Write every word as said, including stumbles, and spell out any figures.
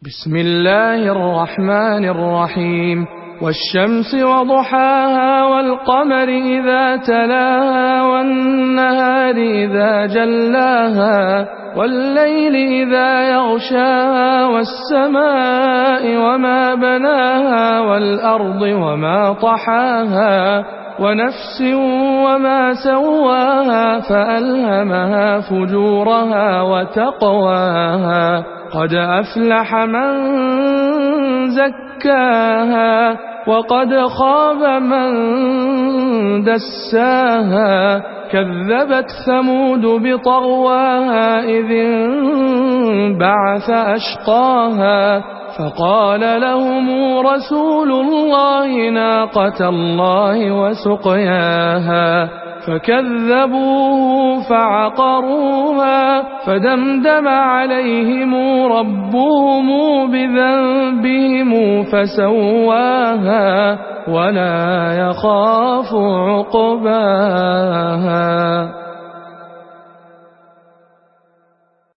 بسم الله الرحمن الرحيم والشمس وضحاها والقمر إذا تلاها والنهار إذا جلاها والليل إذا يغشاها والسماء وما بناها والأرض وما طحاها ونفس وما سواها فألهمها فجورها وتقواها قد أفلح من زكاها وقد خاب من دساها كذبت ثمود بطغواها إذ انبعث أشقاها فقال لهم رسول الله ناقة الله وسقياها فكذبوه فعقروها فدمدم عليهم ربهم بذنبهم فسواها ولا يخاف عقباها.